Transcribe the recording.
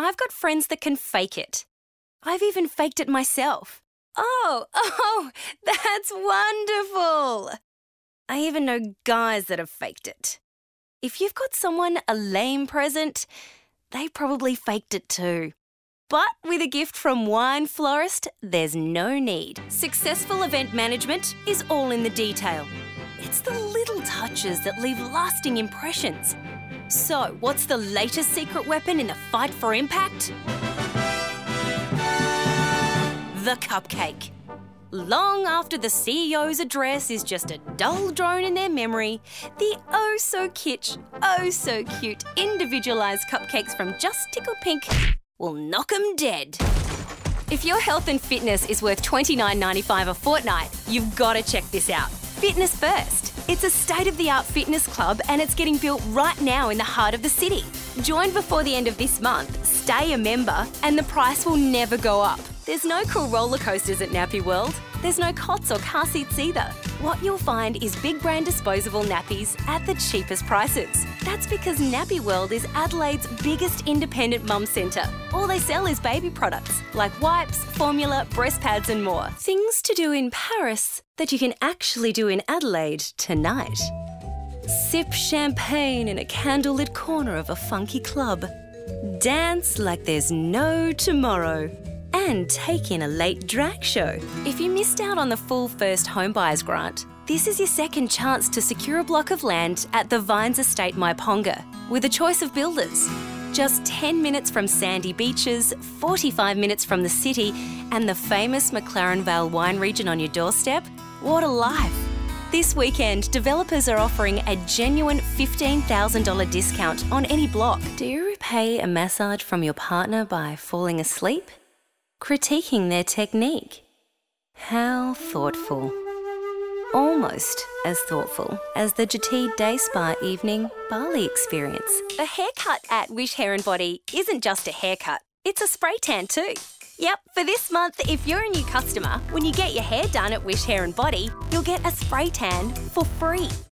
I've got friends that can fake it. I've even faked it myself. Oh, that's wonderful. I even know guys that have faked it. If you've got someone a lame present, they probably faked it too. But with a gift from Wine Florist, there's no need. Successful event management is all in the detail. It's the little touches that leave lasting impressions. So, what's the latest secret weapon in the fight for impact? The cupcake. Long after the CEO's address is just a dull drone in their memory, the oh-so-kitsch, oh-so-cute individualised cupcakes from Just Tickle Pink will knock 'em dead. If your health and fitness is worth $29.95 a fortnight, you've got to check this out. Fitness First. It's a state-of-the-art fitness club and it's getting built right now in the heart of the city. Join before the end of this month, stay a member, and the price will never go up. There's no cool roller coasters at Nappy World. There's no cots or car seats either. What you'll find is big brand disposable nappies at the cheapest prices. That's because Nappy World is Adelaide's biggest independent mum centre. All they sell is baby products like wipes, formula, breast pads and more. Things to do in Paris that you can actually do in Adelaide tonight. Sip champagne in a candlelit corner of a funky club. Dance like there's no tomorrow. And take in a late drag show. If you missed out on the full first home buyers grant, this is your second chance to secure a block of land at the Vines Estate Myponga with a choice of builders. Just 10 minutes from sandy beaches, 45 minutes from the city, and the famous McLaren Vale wine region on your doorstep. What a life! This weekend, developers are offering a genuine $15,000 discount on any block. Do you repay a massage from your partner by falling asleep? Critiquing their technique. How thoughtful. Almost as thoughtful as the Jatid Day Spa Evening Bali experience. A haircut at Wish Hair and Body isn't just a haircut, it's a spray tan too. Yep, for this month, if you're a new customer, when you get your hair done at Wish Hair and Body, you'll get a spray tan for free.